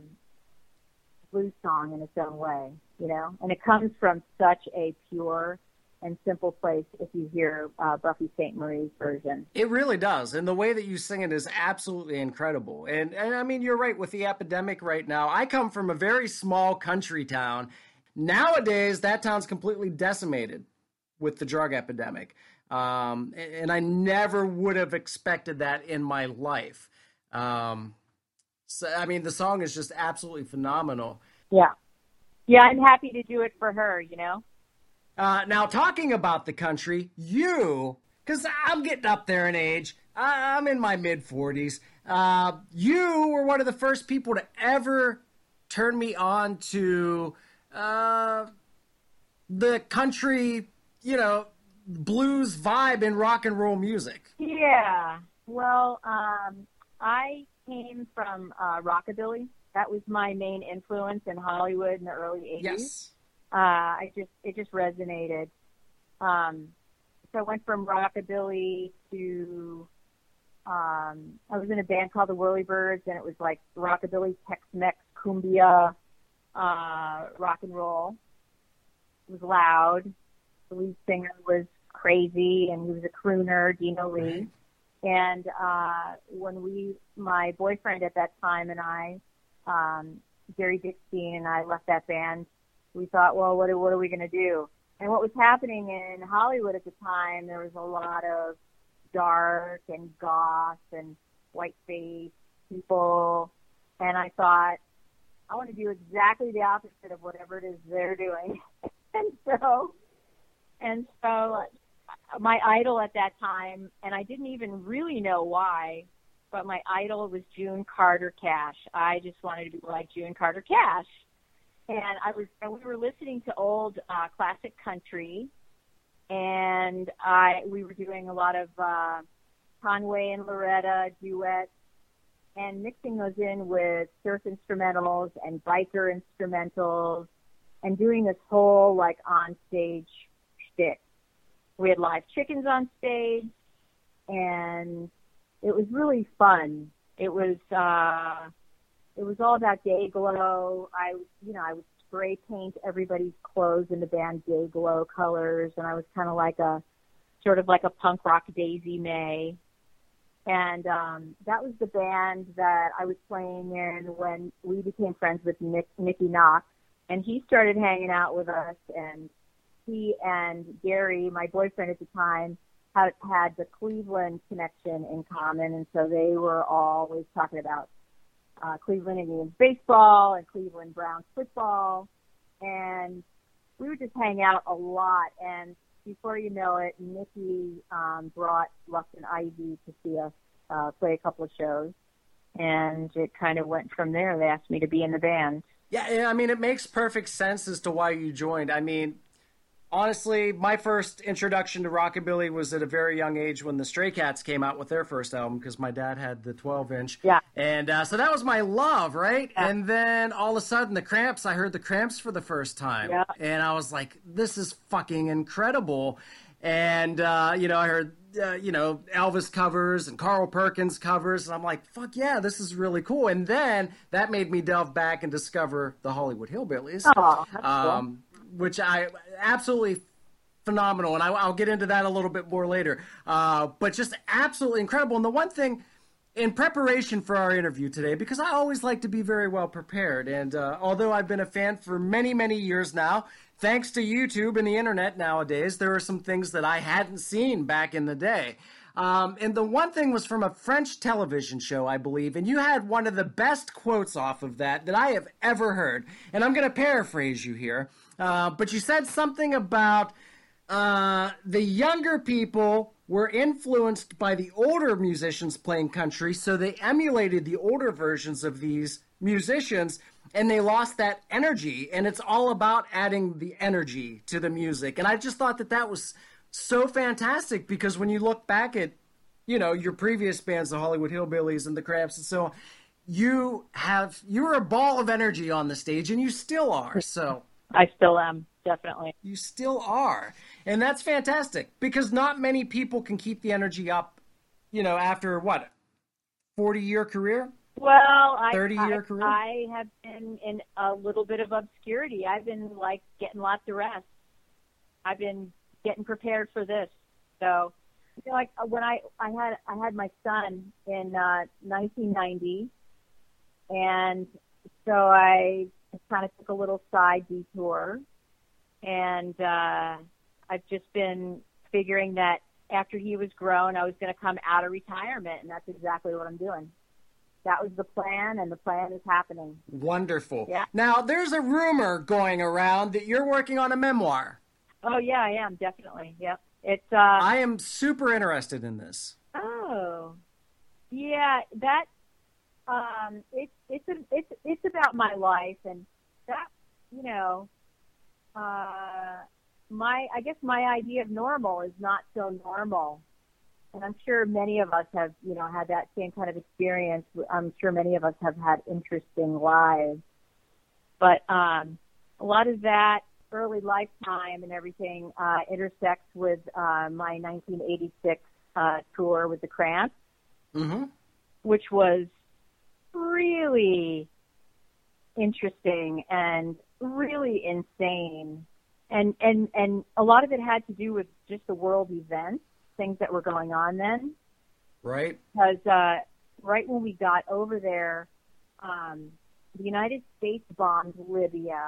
blues song in its own way, you know? And it comes from such a pure and simple place if you hear uh, Buffy Sainte Marie's version. It really does. And the way that you sing it is absolutely incredible. And, and I mean, you're right with the epidemic right now. I come from a very small country town. Nowadays, that town's completely decimated with the drug epidemic. Um, and I never would have expected that in my life. Um, so, I mean, the song is just absolutely phenomenal. Yeah. Yeah, I'm happy to do it for her, you know? Uh, now, talking about the country, you, because I'm getting up there in age, I, I'm in my mid-forties, uh, you were one of the first people to ever turn me on to uh, the country, you know, blues vibe in rock and roll music. Yeah. Well, um, I came from uh, rockabilly. That was my main influence in Hollywood in the early eighties. Yes. Uh, I just, it just resonated. Um, so I went from rockabilly to, um, I was in a band called the Whirlybirds, and it was like rockabilly, Tex-Mex, cumbia, uh, rock and roll. It was loud. The lead singer was crazy, and he was a crooner, Dino Lee. And uh, when we, my boyfriend at that time and I, um, Gary Dickstein and I left that band, we thought, well, what are, what are we going to do? And what was happening in Hollywood at the time, there was a lot of dark and goth and white-faced people. And I thought, I want to do exactly the opposite of whatever it is they're doing. and so, and so my idol at that time, and I didn't even really know why, but my idol was June Carter Cash. I just wanted to be like June Carter Cash. And I was, and we were listening to old uh, classic country, and I we were doing a lot of uh, Conway and Loretta duets, and mixing those in with surf instrumentals and biker instrumentals, and doing this whole like on stage shtick. We had live chickens on stage, and it was really fun. It was. Uh, It was all about day glow. I, you know, I would spray paint everybody's clothes in the band day glow colors, and I was kind of like a, sort of like a punk rock Daisy May. And um, that was the band that I was playing in when we became friends with Nick, Nicky Knox, and he started hanging out with us, and he and Gary, my boyfriend at the time, had, had the Cleveland connection in common, and so they were always talking about Uh, Cleveland Indians baseball and Cleveland Browns football, and we would just hang out a lot. And before you know it, Nikki um, brought Lux and Ivy to see us uh, play a couple of shows, and it kind of went from there. They asked me to be in the band. Yeah, I mean, it makes perfect sense as to why you joined. I mean, honestly, my first introduction to rockabilly was at a very young age when the Stray Cats came out with their first album, because my dad had the twelve inch. Yeah. And uh, so that was my love, right? Yeah. And then all of a sudden, the Cramps, I heard the Cramps for the first time. Yeah. And I was like, this is fucking incredible. And, uh, you know, I heard, uh, you know, Elvis covers and Carl Perkins covers. And I'm like, fuck yeah, this is really cool. And then that made me delve back and discover the Hollywood Hillbillies. Oh, that's um, cool. Which I absolutely phenomenal, and I, I'll get into that a little bit more later. Uh, but just absolutely incredible. And the one thing, in preparation for our interview today, because I always like to be very well prepared, and uh, although I've been a fan for many, many years now, thanks to YouTube and the internet nowadays, there are some things that I hadn't seen back in the day. Um, and the one thing was from a French television show, I believe, and you had one of the best quotes off of that that I have ever heard. And I'm going to paraphrase you here. Uh, but you said something about uh, the younger people were influenced by the older musicians playing country, so they emulated the older versions of these musicians, and they lost that energy. And it's all about adding the energy to the music. And I just thought that that was so fantastic, because when you look back at, you know, your previous bands, the Hollywood Hillbillies and the Cramps and so on, you have, you were a ball of energy on the stage, and you still are. So I still am, definitely. You still are. And that's fantastic, because not many people can keep the energy up, you know, after what, forty year career? Well, I, thirty year I, career? I have been in a little bit of obscurity. I've been like getting lots of rest. I've been getting prepared for this. So, you know, like when I, I had I had my son in uh, nineteen ninety, and so I kind of took a little side detour, and uh, I've just been figuring that after he was grown, I was going to come out of retirement, and that's exactly what I'm doing. That was the plan, and the plan is happening. Wonderful. Yeah. Now, there's a rumor going around that you're working on a memoir. Oh, yeah, I am, definitely. Yep. It's. Uh, I am super interested in this. Oh, yeah, that, um, it's, it's, a, it's, it's about my life, and that, you know, uh, my, I guess my idea of normal is not so normal. And I'm sure many of us have, you know, had that same kind of experience. I'm sure many of us have had interesting lives. But um, a lot of that early lifetime and everything uh, intersects with uh, my nineteen eighty-six uh, tour with the Cramps, mm-hmm. which was really interesting and really insane. And, and, and a lot of it had to do with just the world events, things that were going on then. Right. Because uh, right when we got over there, um, the United States bombed Libya,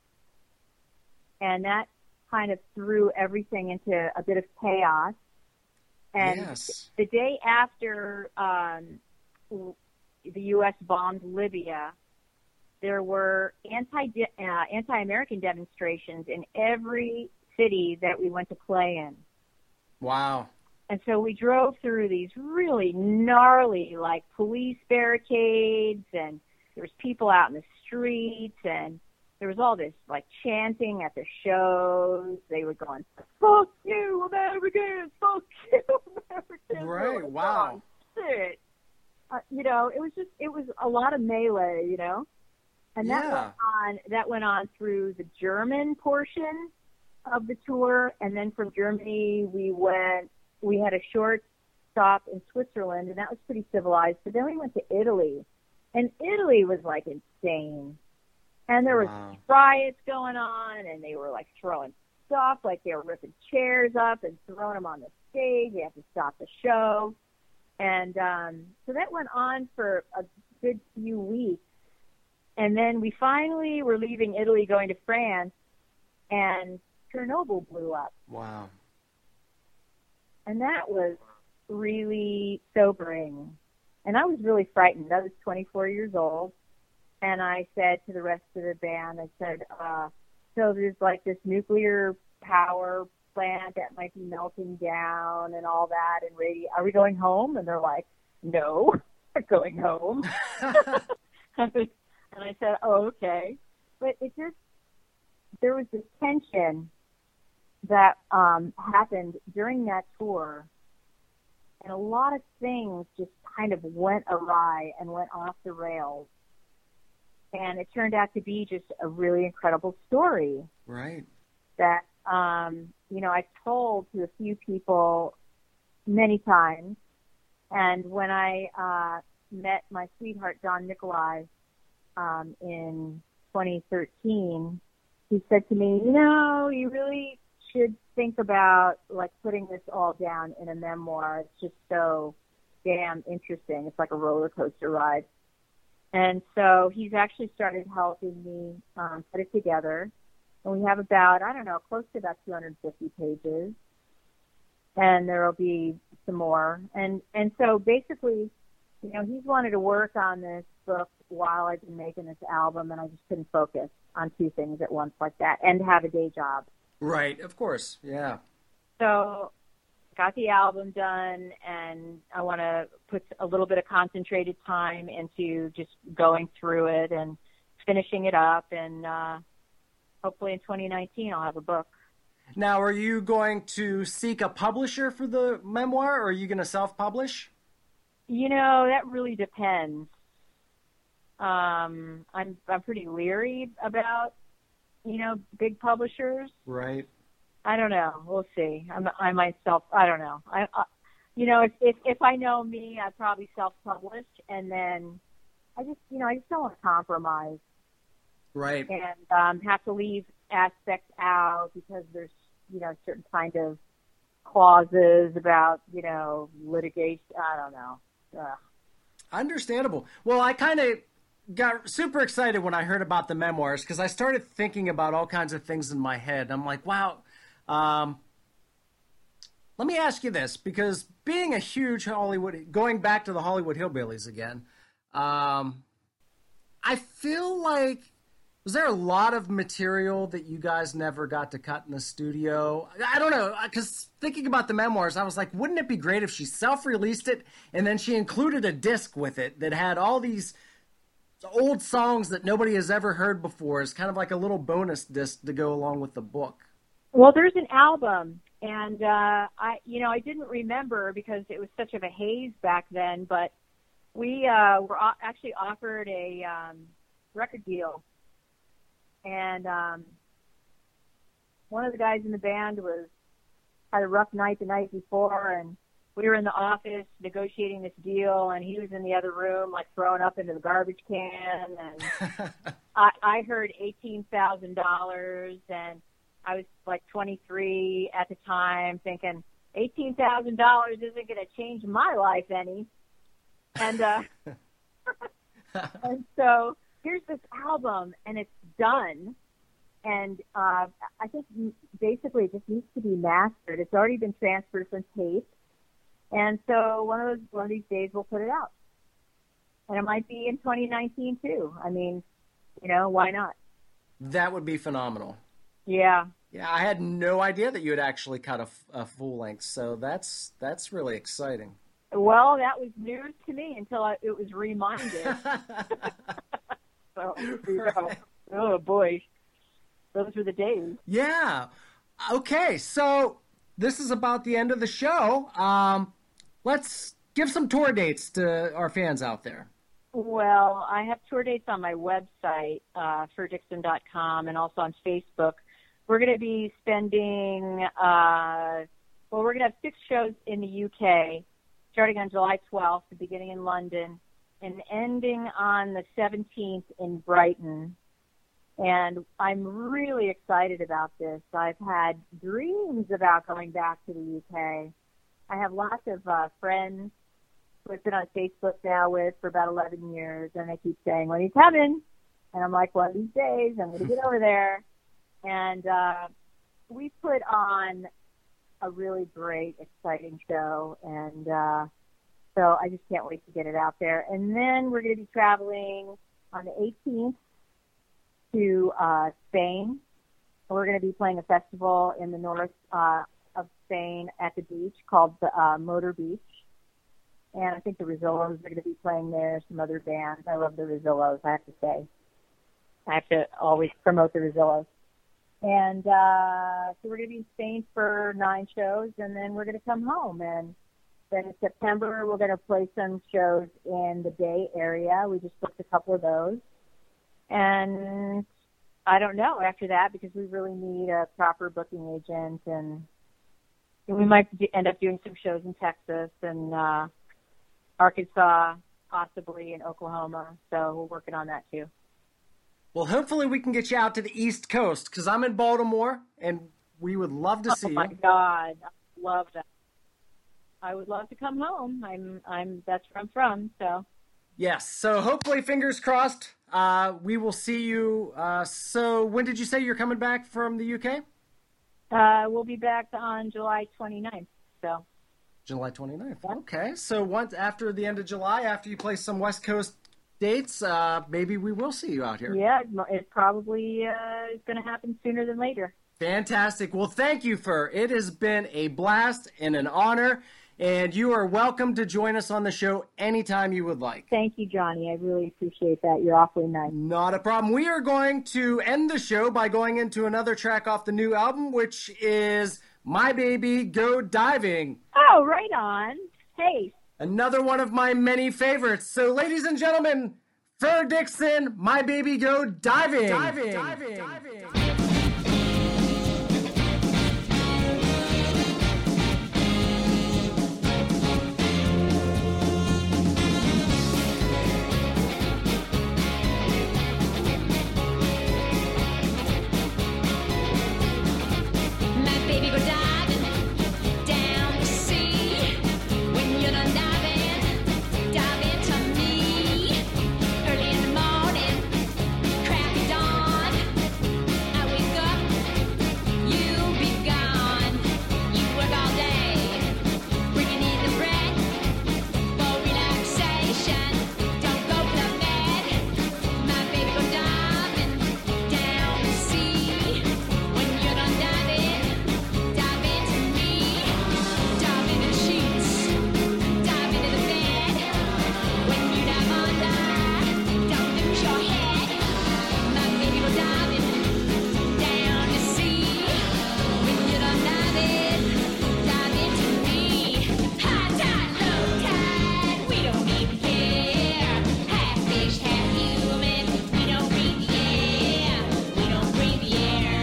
and that kind of threw everything into a bit of chaos. And yes. the day after um, the U S bombed Libya, there were anti uh, anti-American demonstrations in every city that we went to play in. Wow. And so we drove through these really gnarly, like, police barricades, and there was people out in the streets, and there was all this, like, chanting at the shows. They were going, "Fuck you, Americans! Fuck you, Americans!" Right, like, wow. Oh, shit. Uh, you know, it was just, it was a lot of melee, you know? And that Yeah. went on, that went on through the German portion of the tour, and then from Germany we went, we had a short stop in Switzerland, and that was pretty civilized, but then we went to Italy, and Italy was like insane, and there was Wow. riots going on, and they were like throwing stuff, like they were ripping chairs up and throwing them on the stage. They had to stop the show, and um, so that went on for a good few weeks, and then we finally were leaving Italy going to France, and Chernobyl blew up. Wow. And that was really sobering. And I was really frightened. I was twenty-four years old. And I said to the rest of the band, I said, uh, so there's like this nuclear power plant that might be melting down and all that. And radio, are we going home? And they're like, no, we're going home. And I said, oh, okay. But it just, there was this tension that um, happened during that tour, and a lot of things just kind of went awry and went off the rails. And it turned out to be just a really incredible story. Right. That, um, you know, I've told to a few people many times. And when I uh, met my sweetheart, Don Nikolai, um, in twenty thirteen, he said to me, you know, you really should think about, like, putting this all down in a memoir. It's just so damn interesting. It's like a roller coaster ride. And so he's actually started helping me um, put it together. And we have about, I don't know, close to about two hundred fifty pages. and there will be some more. And and so basically, you know, he's wanted to work on this book while I've been making this album, and I just couldn't focus on two things at once like that and have a day job. Right, of course, yeah. So got the album done, and I want to put a little bit of concentrated time into just going through it and finishing it up, and uh, hopefully in twenty nineteen I'll have a book. Now, are you going to seek a publisher for the memoir, or are you going to self-publish? You know, that really depends. Um, I'm I'm pretty leery about, you know, big publishers. Right. I don't know. We'll see. I'm, I myself, I don't know. I, I you know, if, if if I know me, I'd probably self-publish, and then I just, you know, I just don't want to compromise. Right. And um, have to leave aspects out because there's, you know, certain kind of clauses about, you know, litigation. I don't know. Ugh. Understandable. Well, I kind of got super excited when I heard about the memoirs because I started thinking about all kinds of things in my head. I'm like, wow. Um, let me ask you this, because being a huge Hollywood, going back to the Hollywood Hillbillies again, um, I feel like, was there a lot of material that you guys never got to cut in the studio? I don't know, because thinking about the memoirs, I was like, wouldn't it be great if she self-released it and then she included a disc with it that had all these old songs that nobody has ever heard before as kind of like a little bonus disc to go along with the book? Well, there's an album, and uh, I, you know, I didn't remember because it was such of a haze back then, but we uh, were o- actually offered a um, record deal. And um, one of the guys in the band was had a rough night the night before, and we were in the office negotiating this deal, and he was in the other room, like throwing up into the garbage can. And I, I heard eighteen thousand dollars, and I was like twenty-three at the time, thinking eighteen thousand dollars isn't going to change my life any. And uh, and so here's this album, and it's done. And uh, I think basically it just needs to be mastered. It's already been transferred from tape. And so one of those, one of these days we'll put it out. And it might be in twenty nineteen too. I mean, you know, why not? That would be phenomenal. Yeah. Yeah, I had no idea that you had actually cut a, a full length, so that's that's really exciting. Well, that was news to me until I, it was reminded. So, right. Oh boy, those were the days. Yeah. Okay, so this is about the end of the show. Um, let's give some tour dates to our fans out there. Well, I have tour dates on my website, uh, fur dixon dot com, and also on Facebook. We're going to be spending, uh, well, we're going to have six shows in the U K, starting on July twelfth, beginning in London, and ending on the seventeenth in Brighton. And I'm really excited about this. I've had dreams about going back to the U K. I have lots of uh, friends who I've been on Facebook now with for about eleven years, and they keep saying, when are you coming? And I'm like, one of these days, I'm going to get over there. And uh, we put on a really great, exciting show, and uh, so I just can't wait to get it out there. And then we're going to be traveling on the eighteenth to uh, Spain. We're going to be playing a festival in the north uh, of Spain at the beach called the uh, Motor Beach. And I think the Rosillos are going to be playing there, some other bands. I love the Rosillos, I have to say. I have to always promote the Rosillos. And uh, so we're going to be in Spain for nine shows, and then we're going to come home. And then in September, we're going to play some shows in the Bay Area. We just booked a couple of those. And I don't know after that, because we really need a proper booking agent. And we might end up doing some shows in Texas and uh, Arkansas, possibly in Oklahoma. So we're working on that too. Well, hopefully we can get you out to the East Coast, because I'm in Baltimore, and we would love to see you. Oh, my God. I love that. I would love to come home. I'm, I'm, that's where I'm from, so. Yes, so hopefully, fingers crossed, uh, we will see you. Uh, so when did you say you're coming back from the U K? Uh, we'll be back on July twenty-ninth. so. July twenty-ninth. Okay, so once after the end of July, after you play some West Coast dates, uh, maybe we will see you out here. Yeah, it probably uh, is going to happen sooner than later. Fantastic. Well, thank you, Fur. It has been a blast and an honor, and you are welcome to join us on the show anytime you would like. Thank you, Johnny. I really appreciate that. You're awfully nice. Not a problem. We are going to end the show by going into another track off the new album, which is My Baby Go Diving. Oh, right on. Hey. Another one of my many favorites. So, ladies and gentlemen, Fur Dixon, My Baby Go Diving. Diving. Diving. Diving. My baby go diving down the sea. When you're done diving, dive into me. Early in the morning, crack of dawn. I wake up, you'll be gone. You work all day, bringing in the bread for relaxation. Don't go club med. My baby go diving down the sea. When you're done diving, dive into me. Dive into the sheets, dive into the bed. When you dive under, don't lose your head. My baby go diving down the sea. When you're done diving, dive into me. High tide, low tide, we don't even care. Half fish, half human, we don't breathe the air. We don't breathe the air.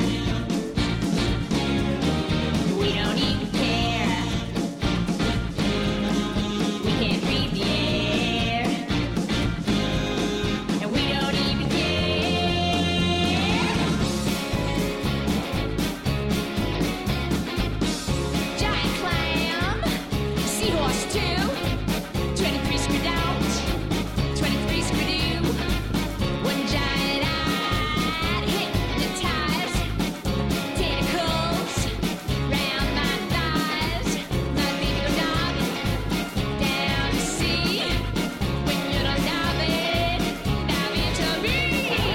We don't even care. We can't breathe the air. And we don't even care. Giant clam, seahorse too. Twenty-three squid out, twenty-three squid in. One giant eye hypnotized. Tentacles round my thighs. My baby go diving down the sea. When you're done diving, dive into me.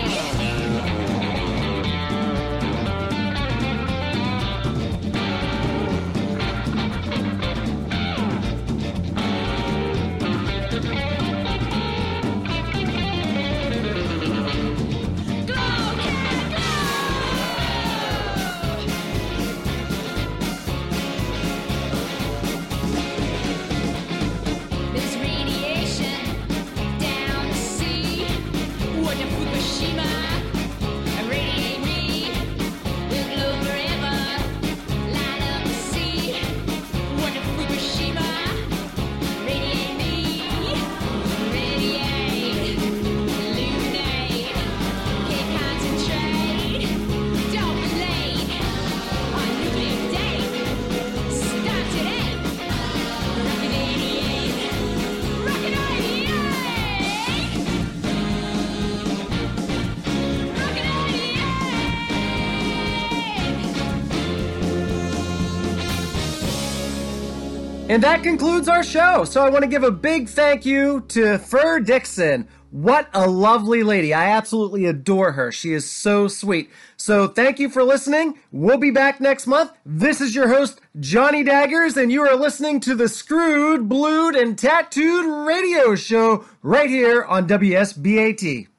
There's radiation down the sea. What if Fukushima radiate me? We'll glow forever, light up the sea. What if Fukushima radiate me? Radiate, illuminate, can't concentrate. Don't be late on nuclear day. Start today. Rocket eighty-eight. Rocket eighty-eight. Rocket eighty-eight. And that concludes our show. So I want to give a big thank you to Fur Dixon. What a lovely lady. I absolutely adore her. She is so sweet. So thank you for listening. We'll be back next month. This is your host, Johnny Daggers, and you are listening to the Screwed, Blued, and Tattooed Radio Show right here on W S B A T.